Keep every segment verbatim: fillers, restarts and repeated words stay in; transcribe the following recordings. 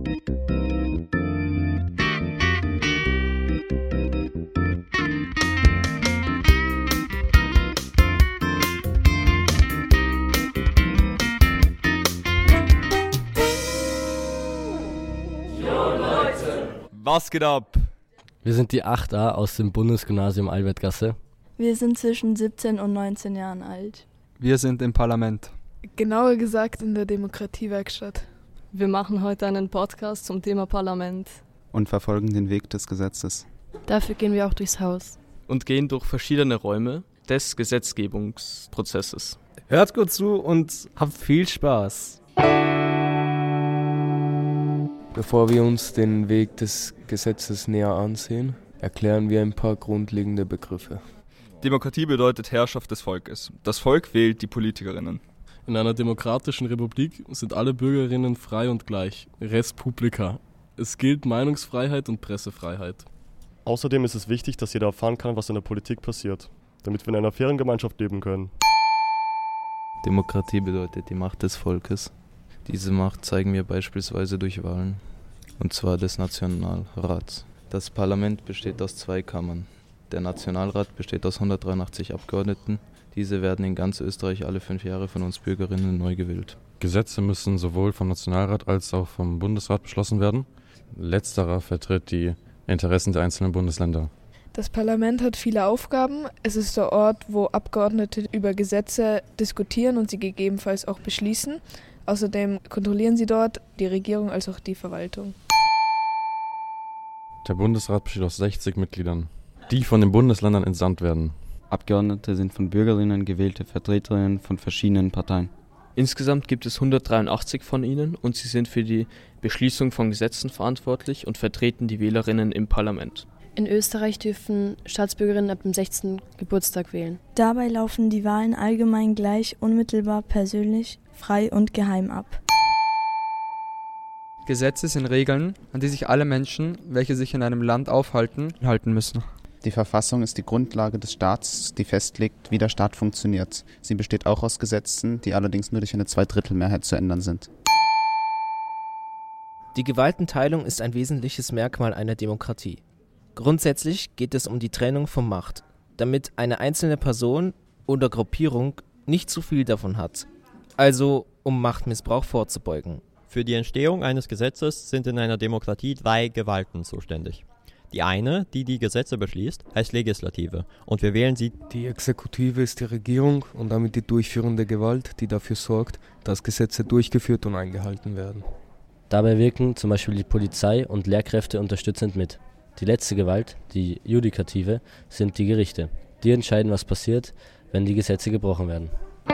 Was geht ab? Wir sind die acht a aus dem Bundesgymnasium Albertgasse. Wir sind zwischen siebzehn und neunzehn Jahren alt. Wir sind im Parlament. Genauer gesagt in der Demokratiewerkstatt. Wir machen heute einen Podcast zum Thema Parlament. Und verfolgen den Weg des Gesetzes. Dafür gehen wir auch durchs Haus. Und gehen durch verschiedene Räume des Gesetzgebungsprozesses. Hört gut zu und habt viel Spaß. Bevor wir uns den Weg des Gesetzes näher ansehen, erklären wir ein paar grundlegende Begriffe. Demokratie bedeutet Herrschaft des Volkes. Das Volk wählt die Politikerinnen. In einer demokratischen Republik sind alle Bürgerinnen frei und gleich. Res publica. Es gilt Meinungsfreiheit und Pressefreiheit. Außerdem ist es wichtig, dass jeder erfahren kann, was in der Politik passiert, damit wir in einer fairen Gemeinschaft leben können. Demokratie bedeutet die Macht des Volkes. Diese Macht zeigen wir beispielsweise durch Wahlen, und zwar des Nationalrats. Das Parlament besteht aus zwei Kammern. Der Nationalrat besteht aus hundertdreiundachtzig Abgeordneten. Diese werden in ganz Österreich alle fünf Jahre von uns Bürgerinnen neu gewählt. Gesetze müssen sowohl vom Nationalrat als auch vom Bundesrat beschlossen werden. Letzterer vertritt die Interessen der einzelnen Bundesländer. Das Parlament hat viele Aufgaben. Es ist der Ort, wo Abgeordnete über Gesetze diskutieren und sie gegebenenfalls auch beschließen. Außerdem kontrollieren sie dort die Regierung als auch die Verwaltung. Der Bundesrat besteht aus sechzig Mitgliedern, die von den Bundesländern entsandt werden. Abgeordnete sind von Bürgerinnen gewählte Vertreterinnen von verschiedenen Parteien. Insgesamt gibt es hundertdreiundachtzig von ihnen und sie sind für die Beschließung von Gesetzen verantwortlich und vertreten die Wählerinnen im Parlament. In Österreich dürfen Staatsbürgerinnen ab dem sechzehnten Geburtstag wählen. Dabei laufen die Wahlen allgemein gleich, unmittelbar, persönlich, frei und geheim ab. Gesetze sind Regeln, an die sich alle Menschen, welche sich in einem Land aufhalten, halten müssen. Die Verfassung ist die Grundlage des Staats, die festlegt, wie der Staat funktioniert. Sie besteht auch aus Gesetzen, die allerdings nur durch eine Zweidrittelmehrheit zu ändern sind. Die Gewaltenteilung ist ein wesentliches Merkmal einer Demokratie. Grundsätzlich geht es um die Trennung von Macht, damit eine einzelne Person oder Gruppierung nicht zu viel davon hat, also um Machtmissbrauch vorzubeugen. Für die Entstehung eines Gesetzes sind in einer Demokratie drei Gewalten zuständig. Die eine, die die Gesetze beschließt, heißt Legislative und wir wählen sie. Die Exekutive ist die Regierung und damit die durchführende Gewalt, die dafür sorgt, dass Gesetze durchgeführt und eingehalten werden. Dabei wirken zum Beispiel die Polizei und Lehrkräfte unterstützend mit. Die letzte Gewalt, die Judikative, sind die Gerichte. Die entscheiden, was passiert, wenn die Gesetze gebrochen werden.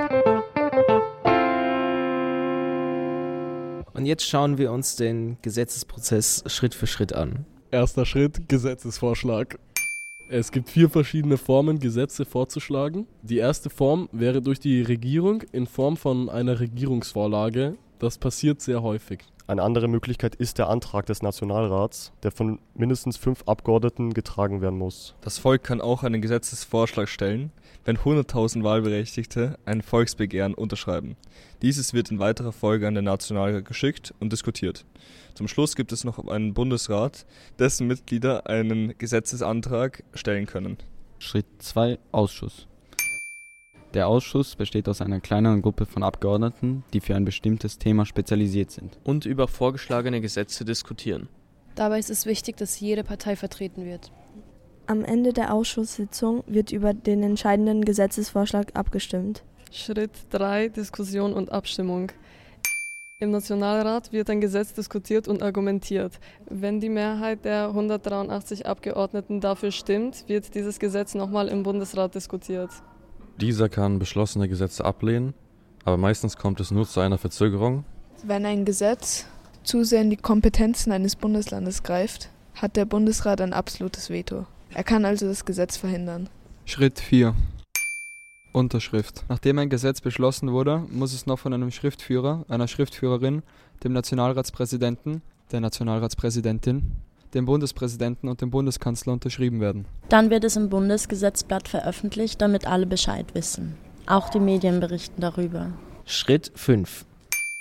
Und jetzt schauen wir uns den Gesetzesprozess Schritt für Schritt an. Erster Schritt, Gesetzesvorschlag. Es gibt vier verschiedene Formen, Gesetze vorzuschlagen. Die erste Form wäre durch die Regierung in Form von einer Regierungsvorlage. Das passiert sehr häufig. Eine andere Möglichkeit ist der Antrag des Nationalrats, der von mindestens fünf Abgeordneten getragen werden muss. Das Volk kann auch einen Gesetzesvorschlag stellen, wenn hunderttausend Wahlberechtigte ein Volksbegehren unterschreiben. Dieses wird in weiterer Folge an den Nationalrat geschickt und diskutiert. Zum Schluss gibt es noch einen Bundesrat, dessen Mitglieder einen Gesetzesantrag stellen können. Schritt zwei. Ausschuss. Der Ausschuss besteht aus einer kleineren Gruppe von Abgeordneten, die für ein bestimmtes Thema spezialisiert sind. Und über vorgeschlagene Gesetze diskutieren. Dabei ist es wichtig, dass jede Partei vertreten wird. Am Ende der Ausschusssitzung wird über den entscheidenden Gesetzesvorschlag abgestimmt. Schritt drei. Diskussion und Abstimmung. Im Nationalrat wird ein Gesetz diskutiert und argumentiert. Wenn die Mehrheit der hundertdreiundachtzig Abgeordneten dafür stimmt, wird dieses Gesetz nochmal im Bundesrat diskutiert. Dieser kann beschlossene Gesetze ablehnen, aber meistens kommt es nur zu einer Verzögerung. Wenn ein Gesetz zu sehr in die Kompetenzen eines Bundeslandes greift, hat der Bundesrat ein absolutes Veto. Er kann also das Gesetz verhindern. Schritt vier. Unterschrift. Nachdem ein Gesetz beschlossen wurde, muss es noch von einem Schriftführer, einer Schriftführerin, dem Nationalratspräsidenten, der Nationalratspräsidentin, dem Bundespräsidenten und dem Bundeskanzler unterschrieben werden. Dann wird es im Bundesgesetzblatt veröffentlicht, damit alle Bescheid wissen. Auch die Medien berichten darüber. Schritt fünf.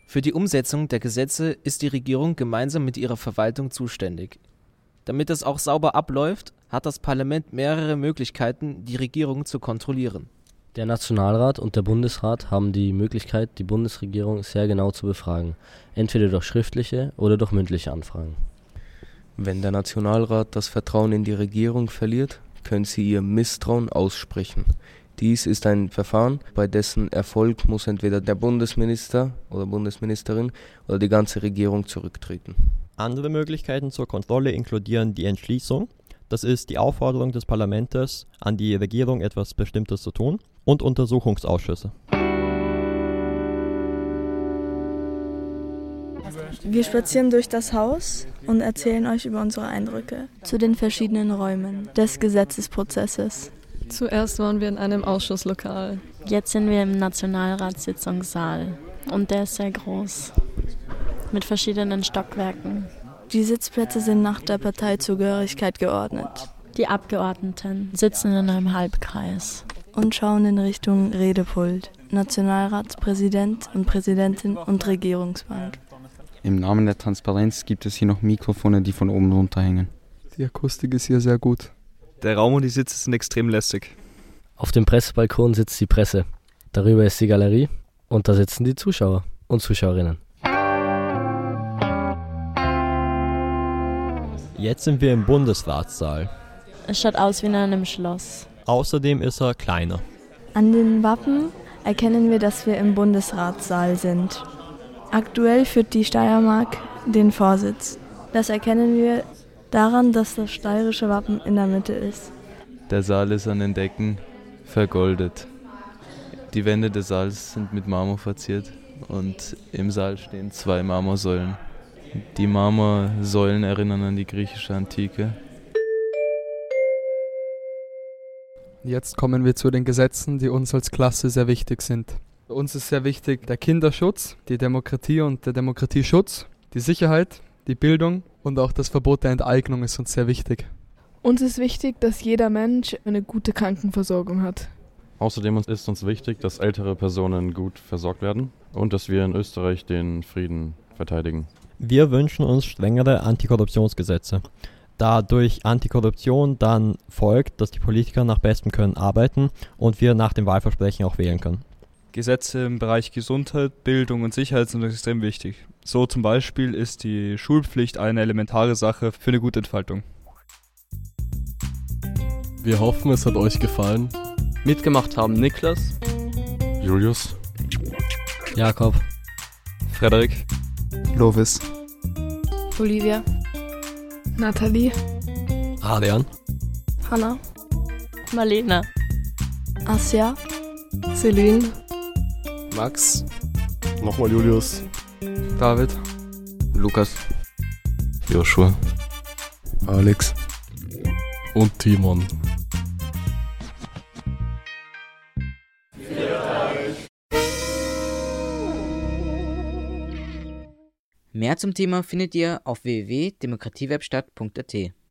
Für die Umsetzung der Gesetze ist die Regierung gemeinsam mit ihrer Verwaltung zuständig. Damit es auch sauber abläuft, hat das Parlament mehrere Möglichkeiten, die Regierung zu kontrollieren. Der Nationalrat und der Bundesrat haben die Möglichkeit, die Bundesregierung sehr genau zu befragen, entweder durch schriftliche oder durch mündliche Anfragen. Wenn der Nationalrat das Vertrauen in die Regierung verliert, können sie ihr Misstrauen aussprechen. Dies ist ein Verfahren, bei dessen Erfolg muss entweder der Bundesminister oder Bundesministerin oder die ganze Regierung zurücktreten. Andere Möglichkeiten zur Kontrolle inkludieren die Entschließung, das ist die Aufforderung des Parlaments an die Regierung, etwas Bestimmtes zu tun, und Untersuchungsausschüsse. Wir spazieren durch das Haus und erzählen euch über unsere Eindrücke zu den verschiedenen Räumen des Gesetzesprozesses. Zuerst waren wir in einem Ausschusslokal. Jetzt sind wir im Nationalratssitzungssaal und der ist sehr groß, mit verschiedenen Stockwerken. Die Sitzplätze sind nach der Parteizugehörigkeit geordnet. Die Abgeordneten sitzen in einem Halbkreis und schauen in Richtung Redepult, Nationalratspräsident und Präsidentin und Regierungsbank. Im Namen der Transparenz gibt es hier noch Mikrofone, die von oben runterhängen. Die Akustik ist hier sehr gut. Der Raum und die Sitze sind extrem lästig. Auf dem Pressebalkon sitzt die Presse. Darüber ist die Galerie und da sitzen die Zuschauer und Zuschauerinnen. Jetzt sind wir im Bundesratssaal. Es schaut aus wie in einem Schloss. Außerdem ist er kleiner. An den Wappen erkennen wir, dass wir im Bundesratssaal sind. Aktuell führt die Steiermark den Vorsitz. Das erkennen wir daran, dass das steirische Wappen in der Mitte ist. Der Saal ist an den Decken vergoldet. Die Wände des Saals sind mit Marmor verziert und im Saal stehen zwei Marmorsäulen. Die Marmorsäulen erinnern an die griechische Antike. Jetzt kommen wir zu den Gesetzen, die uns als Klasse sehr wichtig sind. Für uns ist sehr wichtig der Kinderschutz, die Demokratie und der Demokratieschutz, die Sicherheit, die Bildung und auch das Verbot der Enteignung ist uns sehr wichtig. Uns ist wichtig, dass jeder Mensch eine gute Krankenversorgung hat. Außerdem ist uns wichtig, dass ältere Personen gut versorgt werden und dass wir in Österreich den Frieden verteidigen. Wir wünschen uns strengere Antikorruptionsgesetze, da durch Antikorruption dann folgt, dass die Politiker nach bestem Können arbeiten und wir nach dem Wahlversprechen auch wählen können. Gesetze im Bereich Gesundheit, Bildung und Sicherheit sind extrem wichtig. So zum Beispiel ist die Schulpflicht eine elementare Sache für eine gute Entfaltung. Wir hoffen, es hat euch gefallen. Mitgemacht haben Niklas, Julius, Jakob, Frederik, Lovis, Olivia, Nathalie, Adrian, Hanna, Marlena, Asja, Celine, Max, nochmal Julius, David, Lukas, Joshua, Alex und Timon. Mehr zum Thema findet ihr auf w w w punkt demokratiewebstadt punkt a t.